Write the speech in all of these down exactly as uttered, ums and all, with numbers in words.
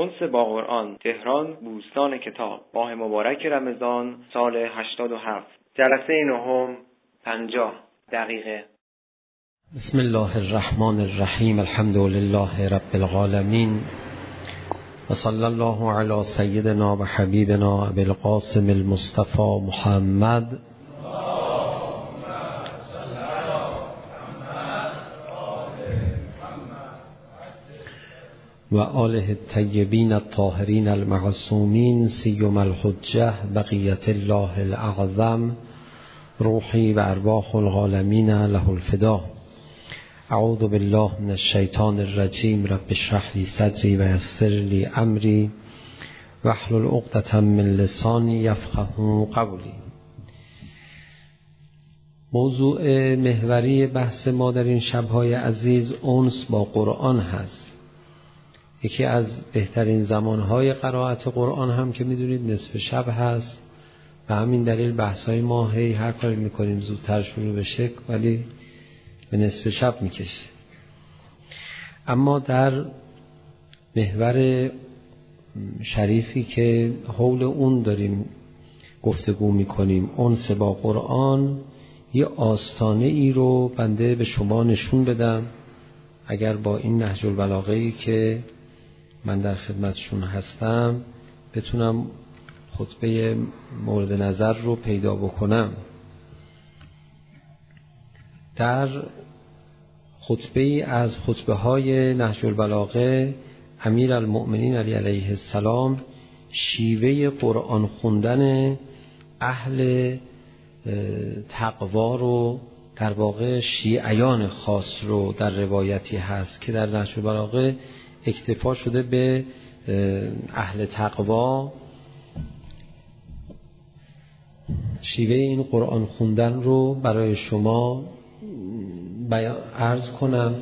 انس با قرآن، تهران، بوستان کتاب، ماه مبارک رمضان سال هشتاد و هفت، جلسه نهم، پنجاه دقیقه. بسم الله الرحمن الرحیم. الحمد لله رب العالمین و صلی الله علی سیدنا و حبیبنا ابی القاسم المصطفى محمد و آله الطیبین الطاهرین المعصومین سیما الحجة بقیة الله الاعظم روحی و ارواح العالمین له الفدا. اعوذ بالله من الشیطان الرجیم. رب اشرح لی صدری و یسر لی امری واحلل عقدة من لسانی یفقهوا قولی. موضوع محوری بحث ما در این شب‌های عزیز انس با قرآن هست. یکی از بهترین زمانهای قرائت قرآن هم که میدونید نصف شب هست و همین دلیل بحث‌های ما هی هر کاری میکنیم زودتر شروع بشه ولی به نصف شب میکشه. اما در محور شریفی که حول اون داریم گفتگو میکنیم، انس با قرآن، یه آستانه ای رو بنده به شما نشون بدم اگر با این نهج البلاغه‌ای که من در خدمتشون هستم بتونم خطبه مورد نظر رو پیدا بکنم. در خطبه از خطبه های نهج البلاغه امیر المؤمنین علی علیه السلام شیوه قرآن خوندن اهل تقوا رو، در واقع شیعیان خاص رو در روایتی هست که در نهج البلاغه اکتفا شده به اهل تقوا. شیوه این قرآن خوندن رو برای شما عرض کنم.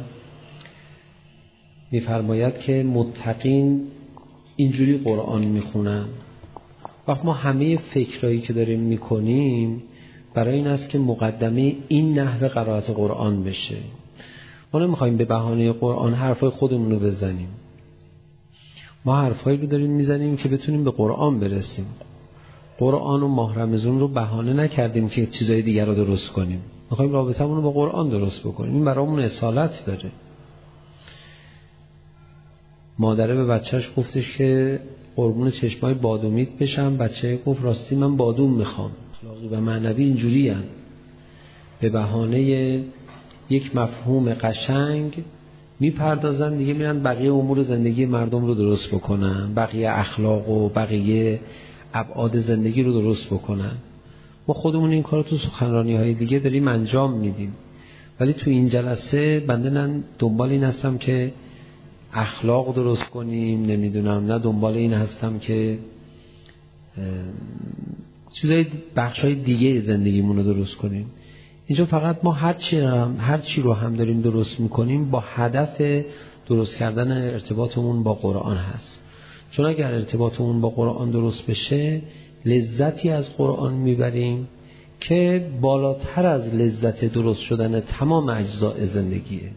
می‌فرماید که متقین اینجوری قرآن میخونن. وقت ما همه فکرایی که داریم میکنیم برای این است که مقدمه این نحوه قرائت قرآن بشه. ما نمیخوایم به بهانه قرآن حرفای خودمون رو بزنیم. ما حرفایی رو داریم میزنیم که بتونیم به قرآن برسیم. قرآن و ماه رمضان رو بهانه نکردیم که چیزای دیگر رو درست کنیم. میخوایم رابطمون رو با قرآن درست بکنیم. این برامون اصالت داره. مادره به بچهش گفتش که قربون چشمای بادومیت بشم. بچه گفت راستی من بادوم میخوام. اخلاقی و معنوی اینجوری هن. به بهانه یک مفهوم قشنگ میپردازن دیگه، میرن بقیه امور زندگی مردم رو درست بکنن، بقیه اخلاق و بقیه ابعاد زندگی رو درست بکنن. ما خودمون این کارو تو سخنرانی های دیگه داریم انجام میدیم، ولی تو این جلسه بنده نه دنبال این هستم که اخلاق درست کنیم، نمیدونم، نه دنبال این هستم که چیزای بخشای دیگه زندگیمون رو درست کنیم. اینجا فقط ما هر چی هم هر چی رو هم داریم درست میکنیم با هدف درست کردن ارتباطمون با قرآن هست. چون اگر ارتباطمون با قرآن درست بشه لذتی از قرآن میبریم که بالاتر از لذت درست شدن تمام اجزاء زندگیه.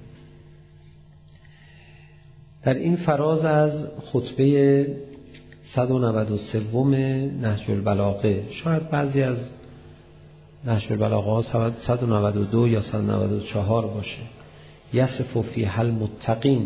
در این فراز از خطبه صد و نود و سه نهج البلاغه، شاید بعضی از نهج البلاغه ها صد و نود و دو یا صد و نود و چهار باشه، یصف فیها المتقین،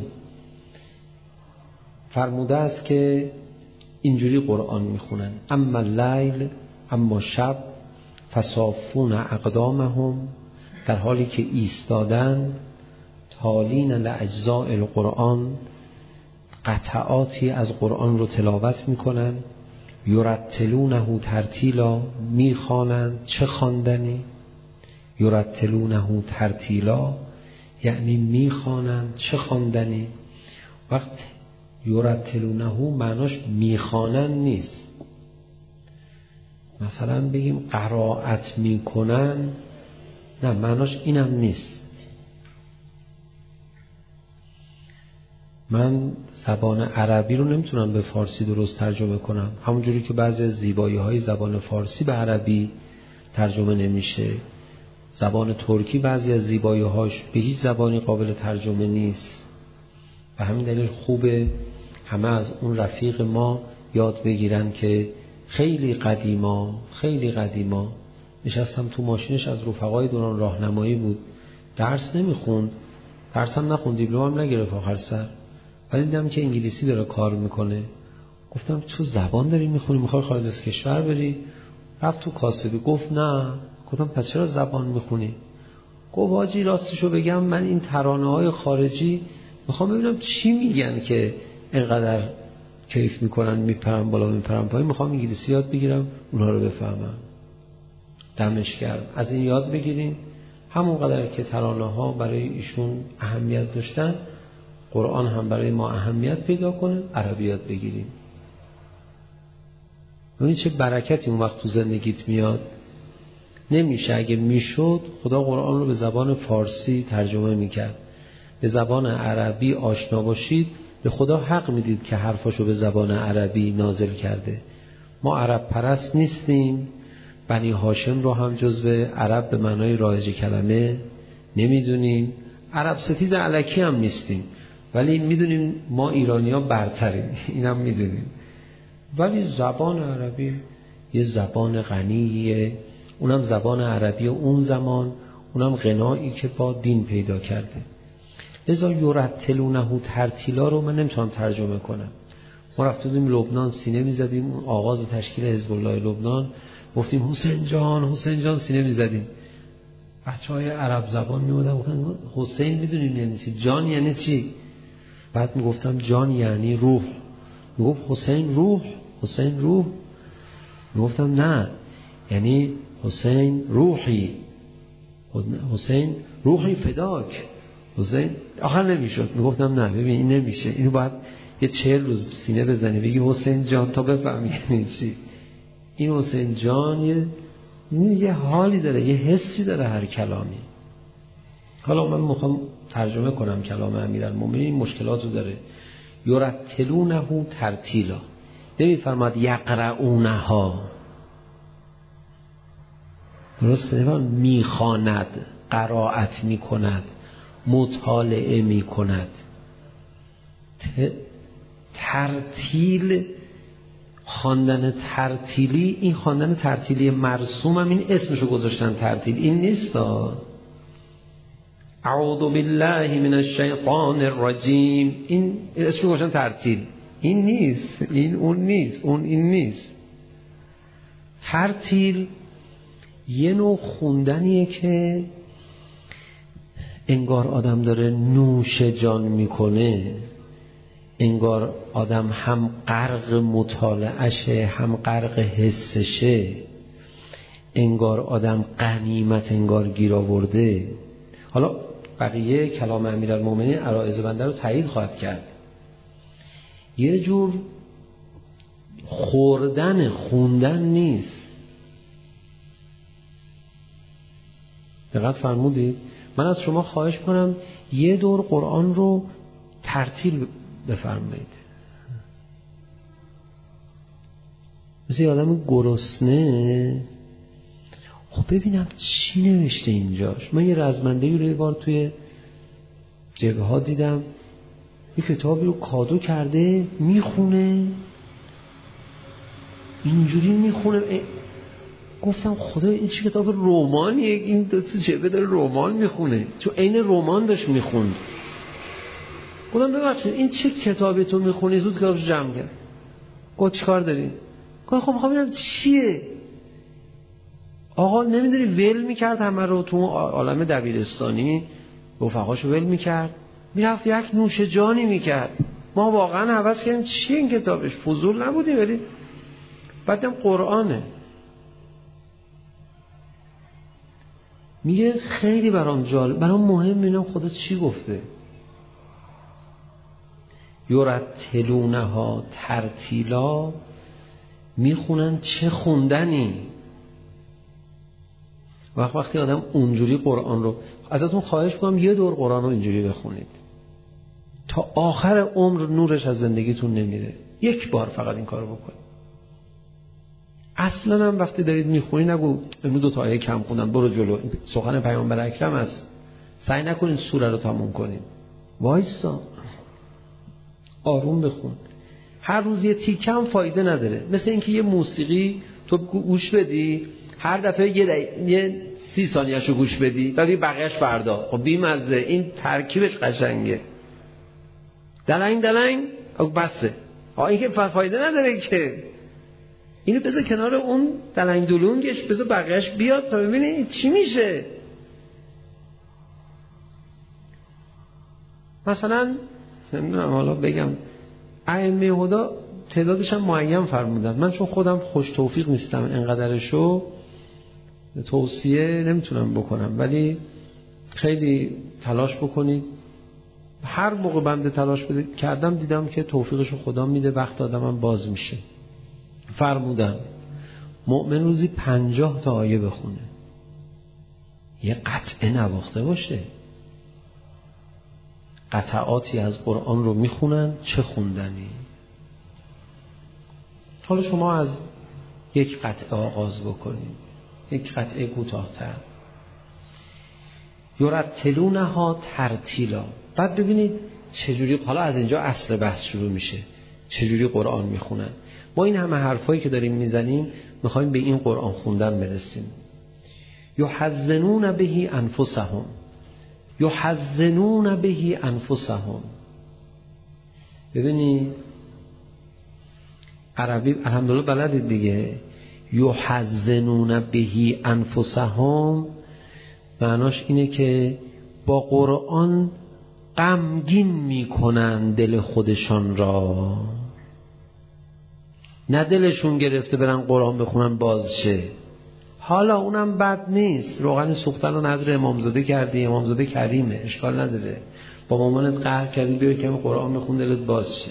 فرموده است که اینجوری قرآن میخونن: اما اللیل، اما شب، فصافون اقدامهم، در حالی که ایستادن، تالین لاجزاء القرآن، قطعاتی از قرآن رو تلاوت میکنن، یرتلونه ترتیلا، میخوانند چه خواندنی، یرتلونه ترتیلا یعنی میخوانند چه خواندنی. وقت یرتلونه معناش میخوانند نیست، مثلا بگیم قرائت میکنن، نه، معناش اینم نیست. من زبان عربی رو نمیتونم به فارسی درست ترجمه کنم، همونجوری که بعضی از زیبایی های زبان فارسی به عربی ترجمه نمیشه. زبان ترکی بعضی از زیبایی هاش به هیچ زبانی قابل ترجمه نیست. به همین دلیل خوبه همه از اون رفیق ما یاد بگیرن که خیلی قدیما خیلی قدیما نشستم تو ماشینش، از رفقای دوران راهنمایی بود، درس نمیخوند، درس هم نخوند، دیپلم هم نگرفت آخر سر، ولی دیدم که انگلیسی داره کار میکنه. گفتم تو زبان داری میخونی، میخوای خارج از کشور بری؟ رفت تو کاسبی. گفت نه. گفتم پس چرا زبان میخونی؟ گفت حاجی راستشو بگم من این ترانه های خارجی میخوام ببینم چی میگن که اینقدر کیف میکنن، میپرن بالا میپرن پایین، میخوام انگلیسی یاد بگیرم اونها رو بفهمم. دمش گرم. از این یاد بگیریم. همون قدر که ترانه ها برای ایشون اهمیت داشتن، قرآن هم برای ما اهمیت پیدا کنه، عربی یاد بگیریم. ببینید چه برکتی اون وقت تو زندگیت میاد. نمیشه، اگه میشد خدا قرآن رو به زبان فارسی ترجمه میکرد، به زبان عربی آشنا باشید، به خدا حق میدید که حرفاشو به زبان عربی نازل کرده. ما عرب پرست نیستیم، بنی هاشم رو هم جزو عرب به معنای رایج کلمه نمیدونیم، عرب ستیز الکی هم نیستیم، ولی میدونیم ما ایرانی‌ها برتریم، اینم میدونیم. ولی زبان عربی یه زبان غنیه، اونم زبان عربی اون زمان، اونم غنایی که با دین پیدا کرده. لذا یرتلونه ترتیلا رو من نمیتونم ترجمه کنم. ما رفتیم لبنان سینه میزدیم، آغاز تشکیل حزب الله لبنان، گفتیم حسین جان حسین جان سینه میزدیم. بچهای عرب زبان میومدن گفتن حسین میدونیم یعنی چی، جان یعنی چی؟ بعد میگفتم جان یعنی روح. میگفت حسین روح، حسین روح. میگفتم نه، یعنی حسین روحی، حسین روحی فداک. حسین آخر نمیشد. میگفتم نه ببین این نمیشه، اینو باید یه چهل روز سینه بزنی بگی حسین جان تا بفهمی یعنی چی. این حسین جان یه یه حالی داره، یه حسی داره هر کلامی. حالا من میخوام ترجمه کنم کلام امیرالمومنین، این مشکلاتو داره. یرتلونه ترتیلا، نمیفرماد یقرؤونها، درست نمیفرماد میخواند، قرائت میکند، مطالعه میکند. ترتیل، خواندن ترتیلی، این خواندن ترتیلی مرسوم هم این اسمشو گذاشتن ترتیل، این نیست. اعوذ بالله من الشیطان الرجیم، این اسمشو گذاشتن ترتیل، این نیست، این اون نیست، اون این نیست. ترتیل یه نوع خوندنیه که انگار آدم داره نوش جان میکنه، انگار آدم هم غرق مطالعهشه هم غرق حسشه، انگار آدم غنیمت انگار گیر آورده. حالا بقیه کلام امیرالمومنین عرایض بنده رو تایید خواهد کرد. یه جور خوردن خوندن نیست. دقت فرمودید؟ من از شما خواهش کنم یه دور قرآن رو ترتیل بفرمایید. مثل یه آدم گرسنه، خب ببینم چی نوشته اینجاش. من یه رزمنده‌ای رو یه بار توی جبهه ها دیدم، یه کتابی رو کادو کرده میخونه، اینجوری میخونه. گفتم خدا این چه کتاب رمانیه، این دو تا جبهه داره رمان میخونه، چون عین رمان داشت میخوند. گفتم ببخشید این چه کتابی تو میخونی؟ زود کتابش جمع کرد. گفت چیکار داری؟ گفتم خب میخوام ببینم چیه. آقا نمیدونی ول میکرد همه رو تو عالم دبیرستانی، رفقاشو ول میکرد، میرفت یک نوش جانی میکرد. ما واقعا حوض کردیم چیه این کتابش، فضول نبودیم. ولی بعدم قرآنه. میگه خیلی برام جالب، برام مهم ببینم خدا چی گفته. یرتلونها ترتیلا، میخونن چه خوندنی. وقت وقتی آدم اونجوری قرآن رو، ازتون خواهش کنم یه دور قرآن رو اینجوری بخونید تا آخر عمر نورش از زندگیتون نمیره. یک بار فقط این کارو بکنید. اصلا هم وقتی دارید میخونی نگو امروز دو تا آیه کم خوندم برو جلو، سخن پیامبر اکرم است. سعی نکنید سوره رو تموم کنید، وایسا آروم بخون. هر روز یه تیکه هم فایده نداره. مثل اینکه یه موسیقی تو گوش بدی، هر دفعه یه, دقیقه، یه سی ثانیه‌شو گوش بدی بعد بقیه‌اش فردا. خب بی‌مزه. این ترکیبش قشنگه. دلنگ دلنگ بسه. ها این که فایده نداره که. اینو بذار کنار اون دلنگ دلونگش، بذار بقیه‌اش بیاد تا ببینی چی میشه. مثلا نمیدونم حالا بگم ائمه هدی تعدادش هم معین فرمودن. من چون خودم خوش توفیق نیستم اینقدرشو توصیه نمیتونم بکنم، ولی خیلی تلاش بکنید. هر موقع بنده تلاش بده کردم دیدم که توفیقشو خدا میده، وقت آدمم باز میشه. فرمودن مؤمن روزی پنجاه تا آیه بخونه، یه قطعه نواخته باشه. قطعاتی از قرآن رو میخونن، چه خوندنی. حالا شما از یک قطعه آغاز بکنید، یک قطعه کوتاه‌تر. یرتلونها ترتیلا. بعد ببینید چجوری، حالا از اینجا اصل بحث شروع میشه، چجوری قرآن میخونن. ما این همه حرفایی که داریم میزنیم میخوایم به این قرآن خوندن برسیم. یحزنون به انفسهم، یحزنون به انفسهم. ببینید عربی الحمدلله بلدید دیگه. یحزنون به انفسهم معناش اینه که با قرآن غمگین میکنن دل خودشان را، نه دلشون گرفته برن قرآن بخونن بازشه. حالا اونم بد نیست، روغن سوختن رو نظر امامزاده کردی، امامزاده کریمه، اشکال نداره. با مامانت قهر کردی بیا کمی قرآن بخون دلت بازشه.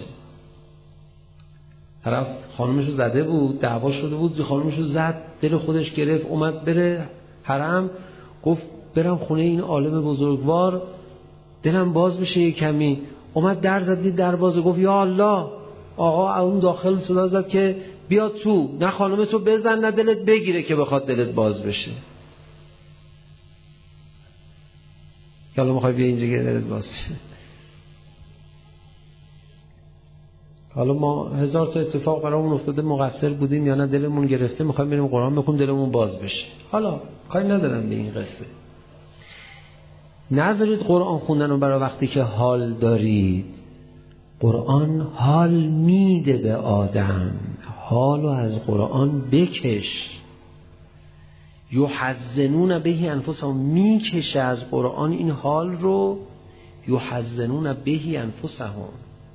طرف خانومشو زده بود، دعوا شده بود، خانومشو زد، دل خودش گرفت، اومد بره حرم، گفت برم خونه این عالم بزرگوار دلم باز بشه یه کمی. اومد در زد، دید در بازه، گفت یا الله. آقا اون داخل صدا زد که بیا تو، نه خانومتو بزن نه دلت بگیره که بخواد دلت باز بشه. حالا میخوای بیا اینجا که دلت باز بشه. حالا ما هزار تا اتفاق برامون افتاده، مقصر بودیم یا نه دلمون گرفته، میخوایم بریم قرآن بخونیم دلمون باز بشه. حالا کاری ندارم به این قصه. نذارید قرآن خوندن رو برای وقتی که حال دارید. قرآن حال میده به آدم، حالو از قرآن بکش. یحزنون به انفسهم، میکشه از قرآن این حال رو. یحزنون به انفسهم.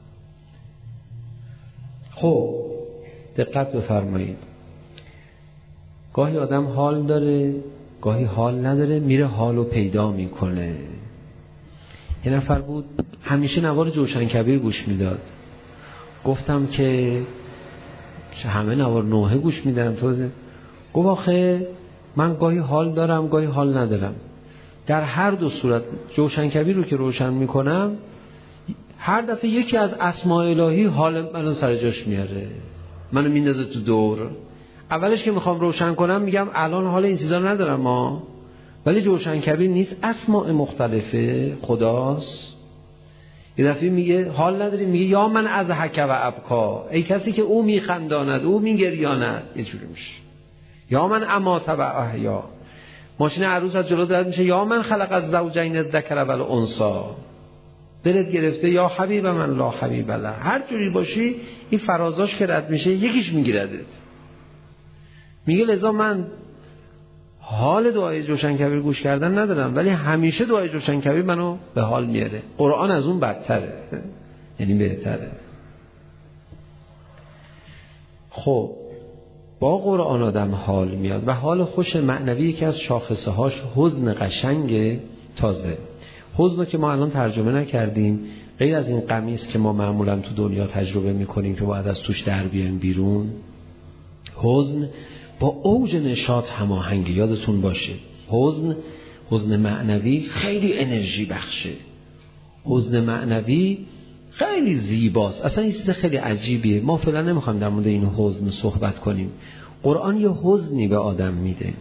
خب دقت بفرمایید، گاهی آدم حال داره گاهی حال نداره، میره حالو پیدا میکنه. یه نفر بود همیشه نوار جوشن کبیر گوش میداد. گفتم که همه نوار نوحه گوش میدن توزه. گفت آخه من گاهی حال دارم گاهی حال ندارم. در هر دو صورت جوشن کبیر رو که روشن میکنم هر دفعه یکی از اسماء الهی حال منو سر جاش میاره، منو میندازه تو دور. اولش که میخوام روشن کنم میگم الان حال این چیزا ندارم ما، ولی جوشن کبیر نیست، اسماء مختلفه خداست. یه دفعه میگه حال نداری، میگه یا من از حک و ابکا، ای کسی که او میخنداند او میگریاند. یه جوری میشه یا من امات و احیا. ماشین عروس از جلو رد میشه یا من خلق از زوجین الذکر و الانثی. دلت گرفته یا حبیب من لا حبیب له. هر جوری باشی این فرازاش که رد میشه یکیش میگیردت. میگه لذا من حال دعای جوشن کبیر گوش کردن ندارم، ولی همیشه دعای جوشن کبیر منو به حال میاره. قرآن از اون بدتره، یعنی بهتره. خب با قرآن آدم حال میاد و حال خوش معنوی یکی از شاخصه هاش حزن قشنگ تازه. حزن که ما الان ترجمه نکردیم، غیر از این غمی است که ما معمولا تو دنیا تجربه میکنیم که باید از توش در بیایم بیرون. حزن با اوج نشاط هماهنگ. یادتون باشه حزن، حزن معنوی خیلی انرژی بخشه. حزن معنوی خیلی زیباست، اصلا این چیز خیلی عجیبیه. ما فعلا نمیخوایم در مورد این حزن صحبت کنیم. قرآن یه حزنی به آدم میده،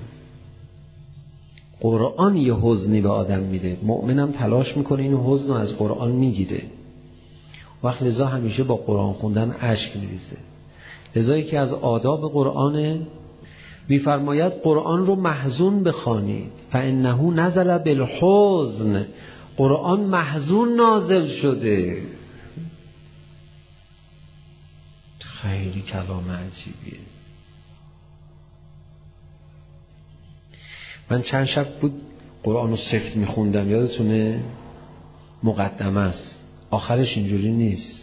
قرآن یه حزنی به آدم میده. مؤمنم تلاش میکنه این حزن رو از قرآن میگیره. وقت لذا همیشه با قرآن خوندن اشک میریزه. لذا یکی از آداب قرآن میفرماید قرآن رو محزون بخوانید، فانه نزل بالحزن، قرآن محزون نازل شده. خیلی کلام عجیبیه. من چند شب بود قرآن رو سفت میخوندم، یادتونه؟ مقدمه است، آخرش اینجوری نیست،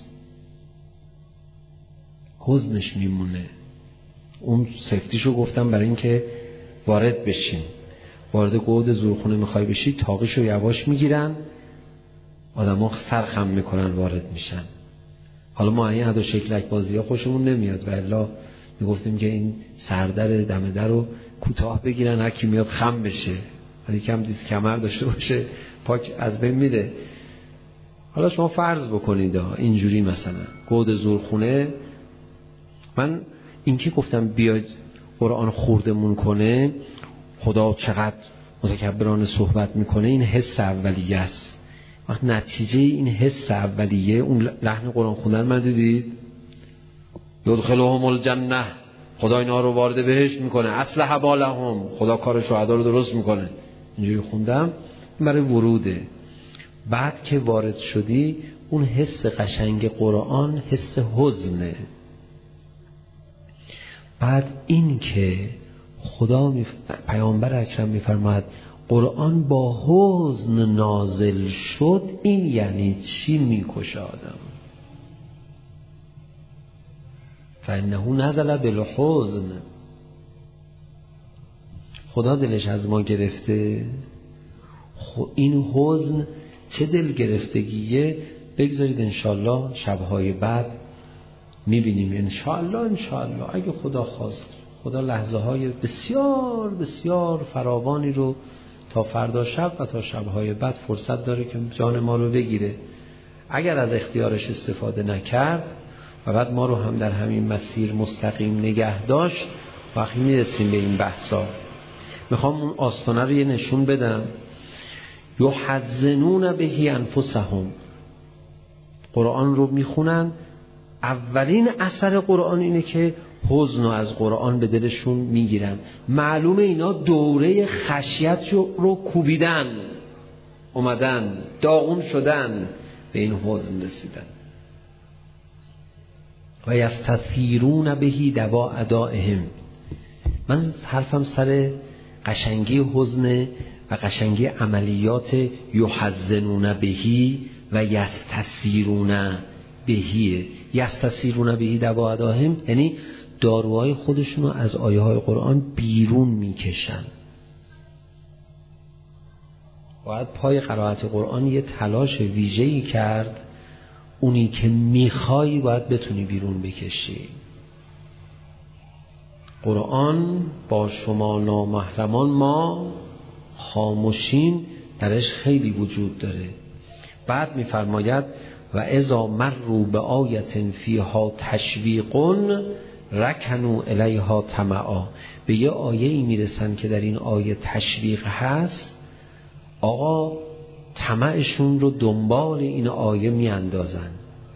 حزنش میمونه. اون سفتیشو گفتم برای اینکه وارد بشین. وارد گود زورخونه میخوای بشی، تاقیشو یواش میگیرن، آدم ها سرخم میکنن وارد میشن. حالا ما این ادا شکلک بازی ها خوشمون نمیاد، و الا میگفتیم که این سردر دم در رو کوتاه بگیرن، هر کی میاد خم بشه، ولی کم دیست کمر داشته باشه پاک از بین میره. حالا شما فرض بکنید اینجوری مثلا گود زورخونه، من اینکه گفتم بیاید قرآن خوردمون کنه، خدا چقدر متکبرانه صحبت میکنه، این حس اولیه است. وقت نتیجه این حس اولیه اون لحن قرآن خوندن من دیدید، یدخلهم الجنه، خدا اینا رو وارد بهشت میکنه، اصلح بالهم، خدا کار شهدا رو درست میکنه. اینجوری خوندم برای وروده. بعد که وارد شدی اون حس قشنگ قرآن حس حزنه. بعد این که خدا می... پیامبر اکرم میفرماید قرآن با حزن نازل شد، این یعنی چی؟ میکشه آدم. فانه نزل بالحزن، خدا دلش از ما گرفته. خب این حزن چه دل گرفتگیه؟ بگذارید انشالله شبهای بعد میبینیم. انشالله انشالله اگه خدا خواست، خدا لحظه های بسیار بسیار فراوانی رو تا فردا شب و تا شبهای بعد فرصت داره که جان ما رو بگیره. اگر از اختیارش استفاده نکرد و بعد ما رو هم در همین مسیر مستقیم نگه داشت، وقتی میرسیم به این بحثا. میخوام اون آستانه رو یه نشون بدم. یحزنون بهی انفسهم، قرآن رو میخونن، اولین اثر قرآن اینه که حزن رو از قرآن به دلشون میگیرن. معلومه اینا دوره خشیت رو کوبیدن، اومدن داغون شدن، به این حزن رسیدن. و یستثیرون بهی دوا ادائهم. من حرفم سر قشنگی حزن و قشنگی عملیات یحزنون بهی و یستثیرون بهی. یستثیرون بهی دوا ادائهم یعنی داروهای خودشون رو از آیه های قرآن بیرون میکشن. باید پای قرائت قرآن یه تلاش ویژه‌ای کرد، اونی که میخوای باید بتونی بیرون بکشی. قرآن با شما نامحرمان ما خاموشین درش خیلی وجود داره. بعد میفرماید و اذا مروا بآیة فیها تشویق رکنوا الیها طمعا. به یه آیه‌ای میرسن که در این آیه تشویق هست، آقا طمعشون رو دنبال این آیه میاندازن.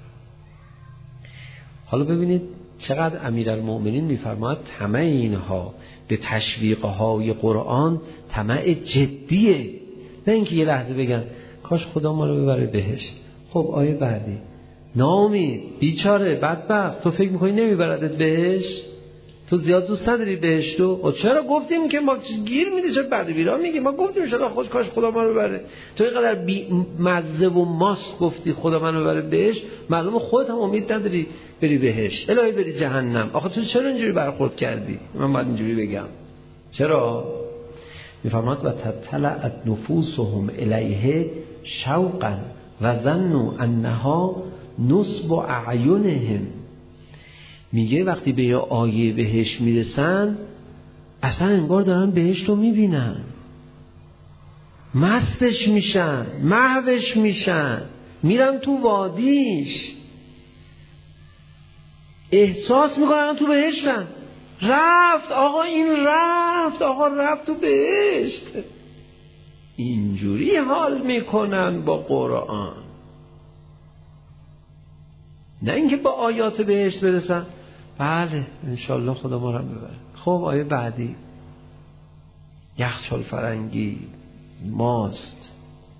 حالا ببینید چقدر امیرالمؤمنین میفرماید طمع اینها به تشویقهای قرآن طمع جدیه، نه اینکه یه لحظه بگن کاش خدا ما رو ببره بهشت. خب آیه بعدی، ناامید، بیچاره، بدبخت، تو فکر میکنی نمیبردت بهشت؟ تو زیاد دوست نداری بهشت رو؟ چرا گفتیم که ما گیر میدی، چرا بعد بیرا میگی؟ ما گفتیم ان خوش کاش خدا ما رو ببره. تو اینقدر بی مزه و ماست گفتی خدا منو ببره بهشت، معلومه خودت هم امید نداری بری بهشت، الهی بری جهنم. آخه تو چرا اینجوری برخورد کردی؟ من باید اینجوری بگم چرا؟ میفرماد و تطلعت نفوسهم الیه شوقا و ظنوا انها نصب اعینهم. میگه وقتی به یه آیه بهش میرسن اصلا انگار دارن بهشت رو میبینن، مستش میشن، محوش میشن، میرن تو وادیش، احساس میکنن تو بهشتن. رفت آقا، این رفت آقا، رفت تو بهشت. اینجوری حال میکنن با قرآن. نه اینکه با آیات بهشت برسن. بله انشالله خدا ما رو ببره. خب آیه بعدی یخچال فرنگی، ماست.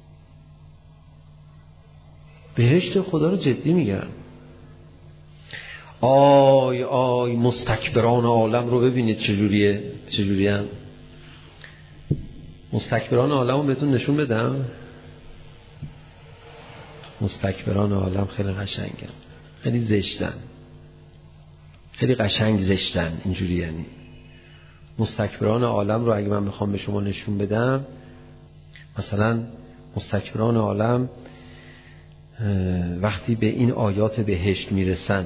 بهشت خدا رو جدی میگن. آی آی مستکبران عالم رو ببینید چجوریه، چجوریه. مستکبران عالم رو بهتون نشون بدم. مستکبران عالم خیلی قشنگن، خیلی زشتن، خیلی قشنگ زشتن. اینجوری یعنی مستکبران عالم رو اگه من بخوام به شما نشون بدم، مثلا مستکبران عالم وقتی به این آیات بهشت میرسن،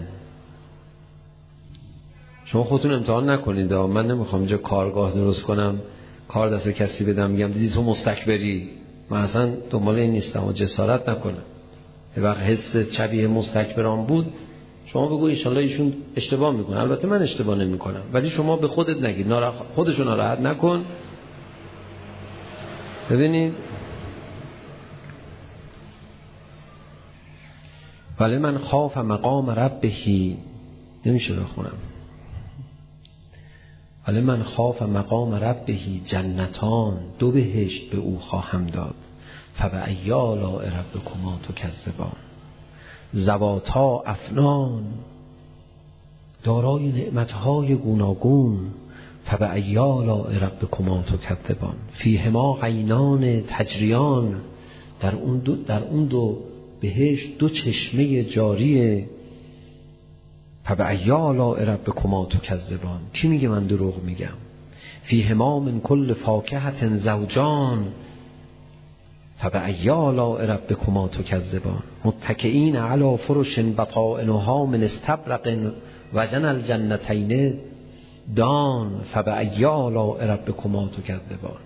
شما خودتون امتحان نکنید. من نمیخوام اینجا کارگاه درست کنم، کار دست کسی بدم میگم دیدی تو مستکبری. من اصلا دنبال این نیستم و جسارت نکنم. یه وقت حس شبیه مستکبران بود، شما بگو انشالله ایشون اشتباه میکنه. البته من اشتباه نمی کنم، ولی شما به خودت نگید، ناراح... خودشون ناراحت نکن. ببینید ولی من خاف مقام ربهی، نمیشه بخونم. ولی من خاف مقام ربهی جنتان، دو بهشت به او خواهم داد. فبأی آلاء ربکما تکذبان، ذواتا افنان، دارای نعمتهای گوناگون. فبأی آلاء ربکما تکذبان، فیهما عینان تجریان، در اون دو در اون دو بهشت دو چشمه جاریه. فبأی آلاء ربکما تکذبان، کی میگه من دروغ میگم؟ فیهما من کل فاکهة زوجان، فبأی آلاء ربکما تکذبان، متکئین علی فرش بطائنها من استبرق وجن الجنتین دان. فبأی آلاء ربکما تکذبان.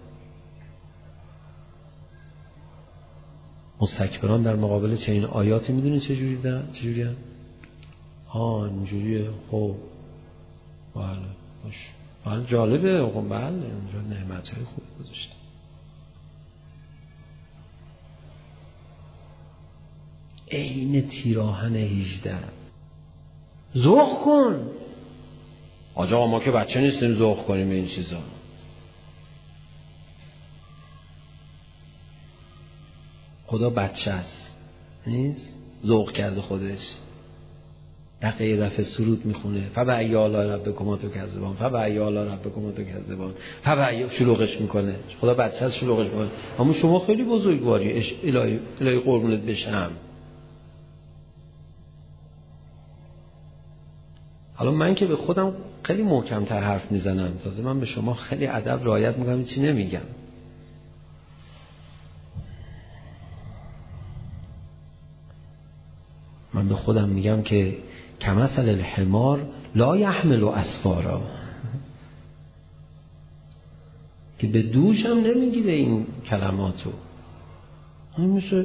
مستکبران در مقابل چنین آیاتی میدونی چجوری دارن؟ چجوری هم؟ آه اینجوریه. خب بله باش، بله جالبه. خب بله اونجا نعمتهای خوب گذاشته. عین تیراهن هجده. ذوق کن. آجا ما که بچه نیستیم ذوق کنیم این چیزا. خدا بچه است نیست، ذوق کرده خودش. دقیقه یه دفعه سرود میخونه فبأی آلاء ربکما تکذبان، فبأی آلاء ربکما تکذبان، فبأی شلوغش میکنه. خدا بچه است شلوغش میکنه. اما شما خیلی بزرگواری. الهی الهی قربونت بشم. حالا من که به خودم خیلی محکم‌تر حرف میزنم، تازه من به شما خیلی ادب رعایت میکنم، چی نمیگم. من به خودم میگم که کمثل الحمار لا یحمل اسفارا، که به دوش هم نمیگیره این کلماتو. همین میشه.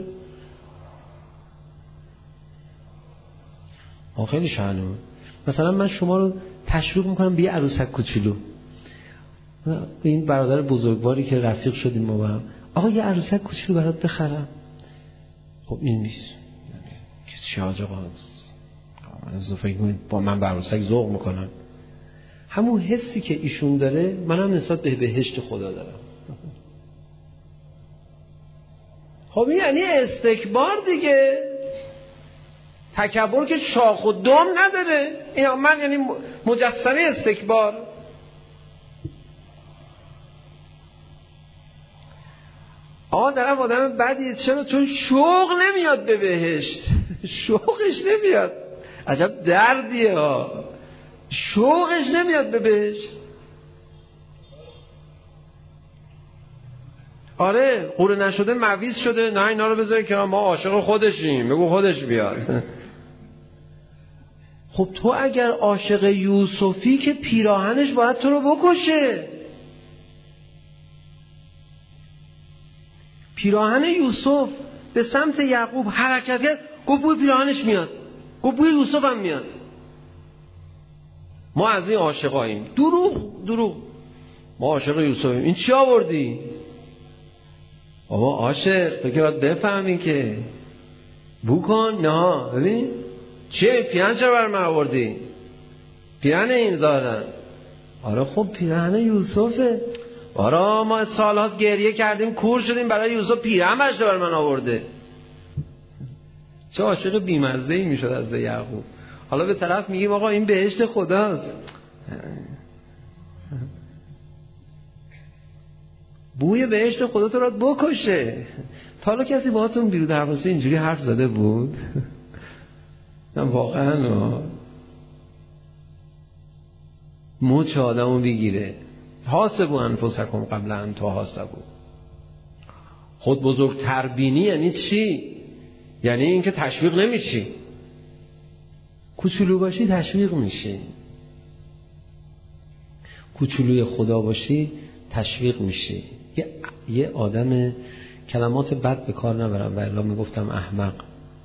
ما خیلی شأنه. مثلا من شما رو تشویق میکنم بیا عروسک کوچولو، این برادر بزرگواری که رفیق شدیم ما با هم، آقا یه عروسک کوچولو برات بخرم. خب این نیست که چی آجا من با من به عروسک ذوق میکنم. همون حسی که ایشون داره من هم نسبت به بهشت خدا دارم. خب این یعنی استکبار دیگه. تکبر که شاخ و دم نداره. این من یعنی مجسمه استکبار. آقا دارم آدم بدیه. چرا؟ چون شوق نمیاد به بهشت. شوقش نمیاد. عجب دردیه ها. شوقش نمیاد به بهشت. آره قوره نشده مویز شده. نه اینا رو بذاری که ما عاشق خودشیم. بگو خودش بیاد. خب تو اگر عاشق یوسفی که پیراهنش باید تو رو بکشه. پیراهن یوسف به سمت یعقوب حرکت کرد، گفت بوی پیراهنش میاد، گفت بوی یوسف هم میاد. ما از این عاشقاییم. دروغ دروغ. ما عاشق یوسفیم. این چی آوردی؟ بابا عاشق تو که باید بفهمی که بو کن. نه ببین چیه پیرهن چرا بر من آوردی؟ پیرهن این ظاهرن. آره خب پیرهن یوسفه. آره ما سال‌هاست گریه کردیم کور شدیم برای یوسف، پیرهن برش بر من آورده. چه عاشق بی‌مزه‌ای میشد از یعقوب. حالا به طرف میگیم آقا این بهشت خداست. بوی بهشت خدا تو را بکشه. تا حالا کسی باهاتون بیرون درواسی اینجوری حرف زده بود؟ نه واقعا موچ آدمو بگیره. حاسبوا انفسکم قبل ان تحاسبوا. خود بزرگتر بینی یعنی چی؟ یعنی اینکه تشویق نمیشی. کوچولو باشی تشویق میشی. کوچولوی خدا باشی تشویق میشی. یه, یه آدم کلمات بد به کار نبرم و الا میگفتم احمق،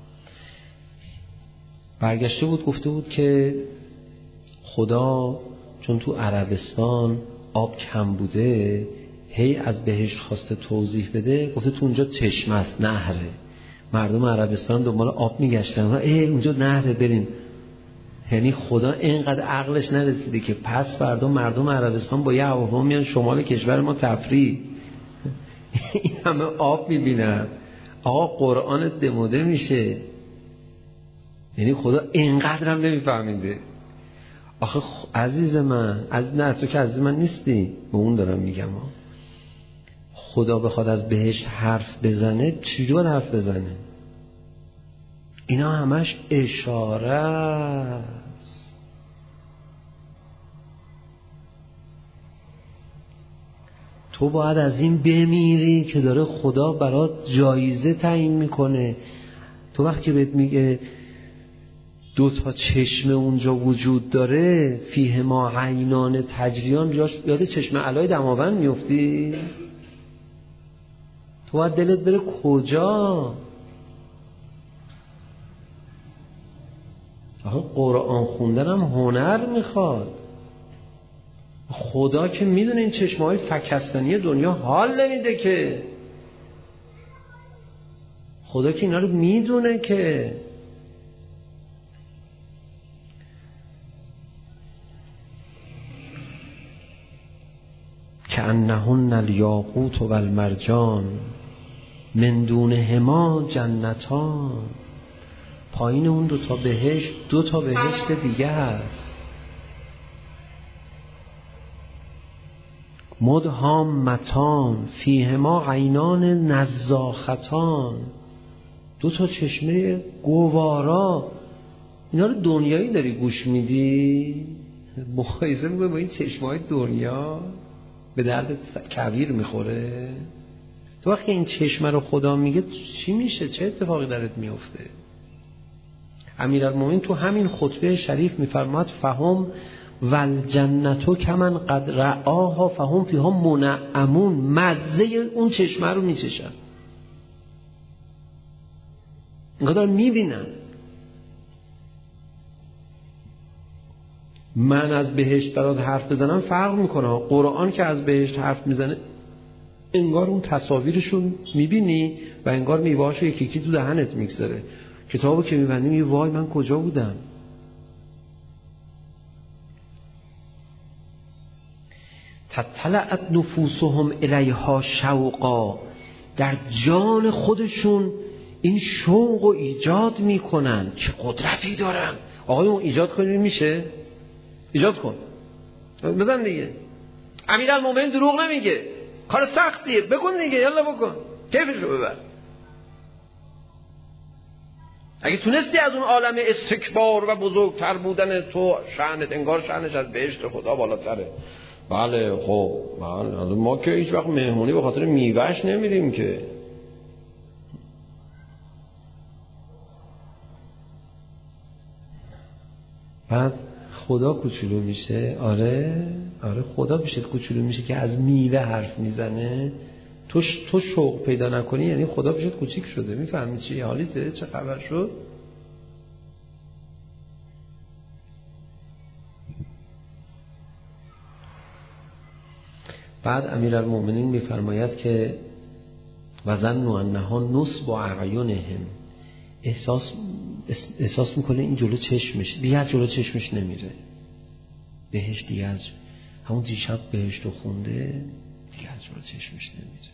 برگشته بود گفته بود که خدا چون تو عربستان آب کم بوده هی از بهشت خواسته توضیح بده، گفته تو اونجا چشمه است، نهره، مردم عربستان دنبال آب میگشتن و ای اونجا نهره بریم. یعنی خدا اینقدر عقلش نرسیده که پس فردا مردم عربستان با یه هواپیما میان شمال کشور ما تفریح. این همه آب میبینن. آقا قرآن دموده میشه. یعنی خدا اینقدر هم نمیفهمیده. آخه عزیز من، از نه تو که عزیز من نیستی، به اون دارم میگم ها. خدا بخواد از بهشت حرف بزنه چجوری باید حرف بزنه؟ اینا همش اشاره است. تو باید از این بمیری که داره خدا برات جایزه تعیین میکنه. تو وقتی بهت میگه دو تا چشم اونجا وجود داره، فیه ما عینان تجریان، جاش یاد چشم علای دماوند میفتی؟ تو باید دلت بره کجا؟ آخه قرآن خوندن هم هنر میخواد. خدا که میدونه این چشمهای فکستانی دنیا حال نمیده که. خدا که اینا رو میدونه که. کأنهن الیاقوت و المرجان من دونهما جنتان. پایین اون دو تا بهشت دو تا بهشت دیگه هست. مدهامتان فیهما عینان نضاختان. دو تا چشمه گوارا. اینا رو دنیایی داری گوش میدی؟ مقایسه میکنی با این چشمهای دنیا؟ به درد کبیر میخوره؟ تو وقتی این چشمه رو خدا میگه چی میشه؟ چه اتفاقی درت میفته؟ امیرالمومنین تو همین خطبه شریف میفرماد فهم والجنتو کمن قد رعاها فهم فیها منعمون. مزه اون چشمه رو میچشن، اینقدر میبینن. من از بهشت برات حرف بزنم فرق میکنه. قرآن که از بهشت حرف میزنه انگار اون تصاویرشون میبینی و انگار میوهاشو یکی یکی تو دهنت میگذاره. کتابو که میبندی میگی وای من کجا بودم. تطلعت نفوسهم الیها شوقا. در جان خودشون این شوق و ایجاد میکنن. چه قدرتی دارن. آقایون ایجاد کنیم میشه؟ ایجاد کن بزن دیگه. امیرالمومنین دروغ نمیگه، کار سختیه، بکن دیگه، یالا بکن، کیفشو ببر. اگه تونستی از اون عالم استکبار و بزرگتر بودن تو، شأنت انگار شأنش از بهشت خدا بالاتره. بله خب بله ما که هیچ وقت مهمونی به خاطر میوهش نمیریم که. بعد خدا کوچولو میشه. آره آره خدا میشه کوچولو میشه که از میوه حرف میزنه. تو تو شوق پیدا نکنی یعنی خدا پیشت کوچیک شده. میفهمی چی حالیته؟ چه خبر شد؟ بعد امیرالمومنین میفرماید که وظنوا انها نصب اعینهم. احساس احساس میکنه این جلو چشمش دیگه، از جلو چشمش نمیره. بهشت دیگه از همون دیشب بهشت رو خونده، دیگه از جلو چشمش نمیره.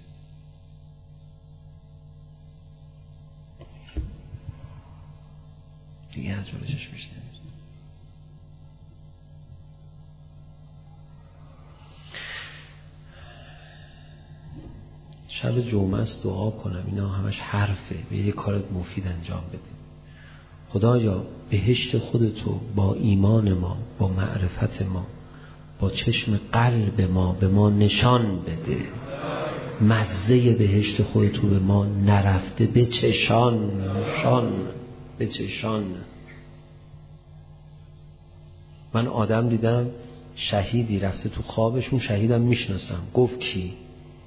دیگه از جلو چشمش نمیره. شب جمعه است دعا کنم، اینا همش حرفه، به یه کار مفید انجام بدیم. خدایا بهشت خودتو با ایمان ما، با معرفت ما، با چشم قلب ما به ما نشان بده. مزه بهشت خودتو به ما نرفته به چشان شان به چشان. من آدم دیدم شهیدی رفته تو خوابشون، شهیدم میشناسم. گفت کی؟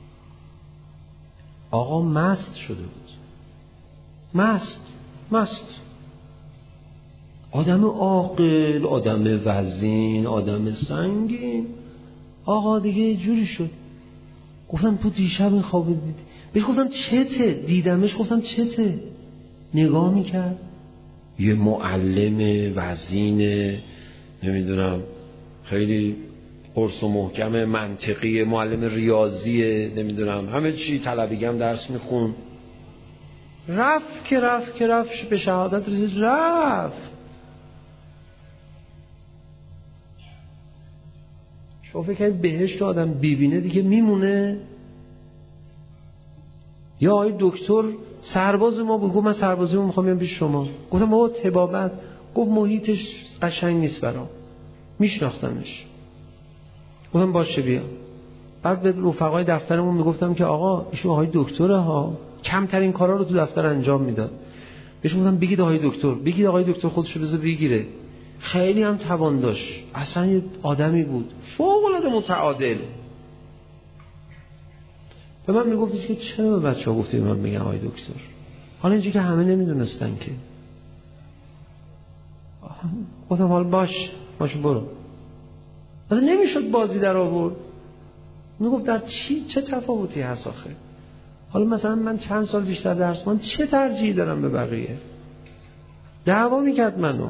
آقا مست شده بود، مست مست آدم عاقل، آدم وزین، آدم سنگین. آقا دیگه یه جوری شد. گفتم تو دیشب این خواب دیدی؟ بهش گفتم چته؟ دیدمش گفتم چته؟ نگاه میکرد، یه معلم وزین، نمیدونم خیلی قرص و محکم، منطقی، معلم ریاضیه، نمیدونم همه چی، طلبگی هم درس میخون. رفت که رفت که رفت به شهادت رسید. رفت. شما فکر کنید بهشت آدم ببینه دیگه میمونه؟ یا آقای دکتر سرباز ما بود، گفت من سربازی رو میخوام بیام پیش شما. گفتم بابا طبابت. گفت محیطش قشنگ نیست برام، میشناختمش. گفتم باشه بیا. بعد به رفقای دفترمون میگفتم که آقا ایشون آقای دکتره ها، کمترین کارا رو تو دفتر انجام میداد. بهش گفتم بگید آقای دکتر، بگید آقای دکتر خودشو بذار بگیره. خیلی هم توان داشت، اصلا یه آدمی بود فوق العاده متعادل. به من میگفتش که چرا به بچه‌ها گفتی من بگم آقای دکتر؟ حالا اینجوری که همه نمیدونستن که. گفتم حالا باش باش برو. اصلا نمیشد بازی در آورد. میگفت در چی چه تفاوتی هست آخه؟ حالا مثلا من چند سال بیشتر درس خوندم، چه ترجیحی دارم به بقیه؟ دعوا میکرد منو.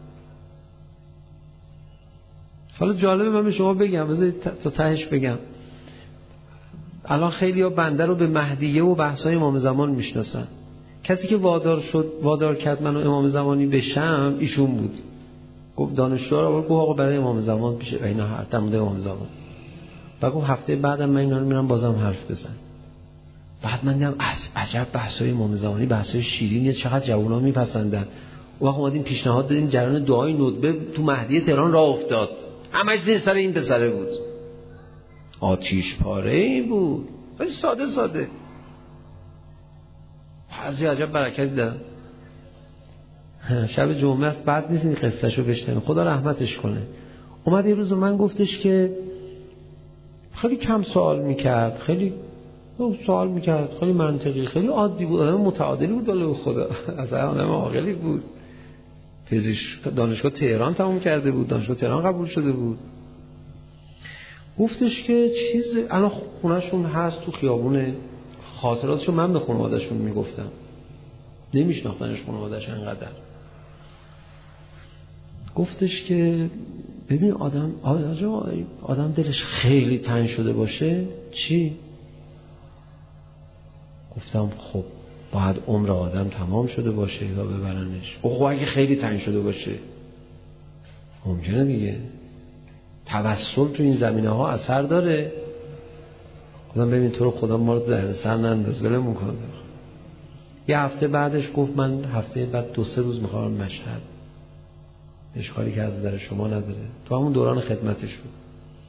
حالا جالبه من به شما بگم، بذارید تا تهش بگم. الان خیلی ها بنده رو به مهدیه و بحثای امام زمان میشناسن. کسی که وادار شد وادار کرد منو امام زمانی بشم ایشون بود. گفت دانشجو رو گفت آقا برای امام زمان بشه، اینا هر در مورد امام زمان. بعد گفت هفته بعدم من اینا رو میرم بازم حرف بزن. بعد من دیدم از عجب بحثای امام زمانی بحثای شیرینیه، چقدر جوونا میپسندن. وقت اومدیم پیشنهاد دادیم جریان دعای ندبه تو مهدیه تهران راه افتاد. همش زیر سر این پسره بود. آتیش پاره‌ای بود. خیلی ساده ساده. بعضی عجب برکتی دارن. شب جمعه است، بعد نیست این قصه‌شو بشنویم. خدا رحمتش کنه. اومد یه روز من گفتش که خیلی کم سوال میکرد، خیلی سوال میکرد، خیلی منطقی، خیلی عادی بود، آدم متعادلی بود ولی خدا اصلا آدم عاقلی بود. پزشک دانشگاه تهران تموم کرده بود، دانشگاه تهران قبول شده بود. گفتش که چیز الان خونه‌شون هست تو خیابون، خاطراتشو من به خانواده‌شون میگفتم، نمیشناختنش خانواده‌اش انقدر. گفتش که ببین آدم آدم دلش خیلی تنگ شده باشه چی؟ گفتم خب باید عمر آدم تمام شده باشه یا ببرنش. خب اگه خیلی تنگ شده باشه ممکنه دیگه. توسل تو این زمینه ها اثر داره. گفتم ببین تو رو خدا ما رو زهر سر ننداز، ولمون کن. یه هفته بعدش گفت من هفته بعد دو سه روز میخوام مشهد. اشکالی که از نظر شما نداره، تو همون دوران خدمتش بود.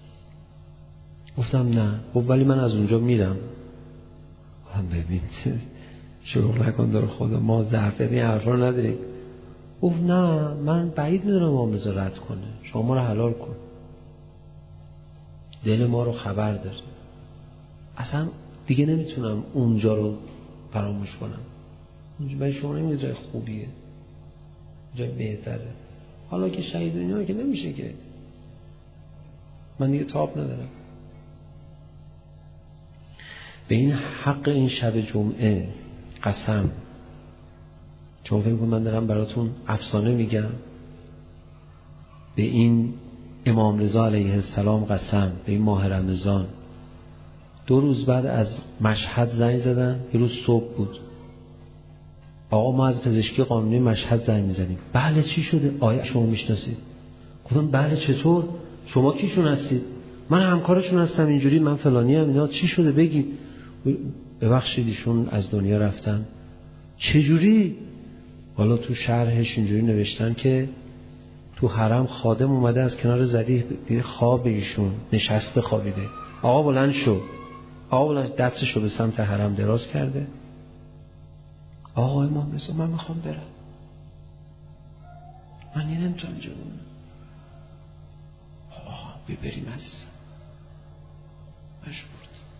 گفتم نه. گفت ولی من از اونجا میرم. گفتم ببین شروع نکن داره خدا، ما ضعف این حرفا رو نداریم. گفت نه من بعید میدونم ما رد کنه، شما ما رو حلال کن، دل ما رو خبر داره، اصلا دیگه نمیتونم اونجا رو فراموش کنم. اونجا برای شما نمیگه جای خوبیه، جای بهتره. حالا که شهید و اینا که نمیشه که، من دیگه تاب ندارم. به این حق این شب جمعه قسم چون فکر کنم من دارم براتون افسانه میگم. به این امام رضا علیه السلام قسم، به این ماه رمضان دو روز بعد از مشهد زنگ زدن. یه روز صبح بود، آقا ما از پزشکی قانونی مشهد زنگ میزنیم. بله چی شده؟ آیا شما میشناسید؟ گفتم بله چطور؟ شما کیشون هستید؟ من همکارشون هستم، اینجوری من فلانی ام. اینا چی شده بگید. ببخشید ایشون از دنیا رفتن. چجوری؟ حالا تو شرحش اینجوری نوشتن که تو حرم خادم اومده از کنار ذریح دیده خواب ایشون نشسته خوابیده. آقا بلند شو. آقا بلند دستشو به سمت حرم دراز کرده. آقا امام رضا من میخوام برم، من یه نمیتونم اینجا بمونم. آقا ببریم عزیزم، مجبور.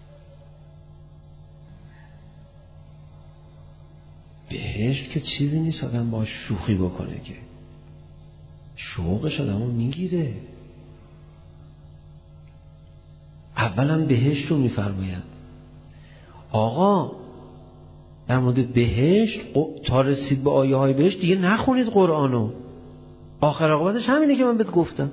بهشت که چیزی نیست آدم باش شوخی بکنه، که شوقش آدمو میگیره. اولا بهشت رو میفرماید. آقا در مورد بهشت تا رسید به آیه های بهشت دیگه نخونید قرآنو، آخر عاقبتش همینه که من بهت گفتم.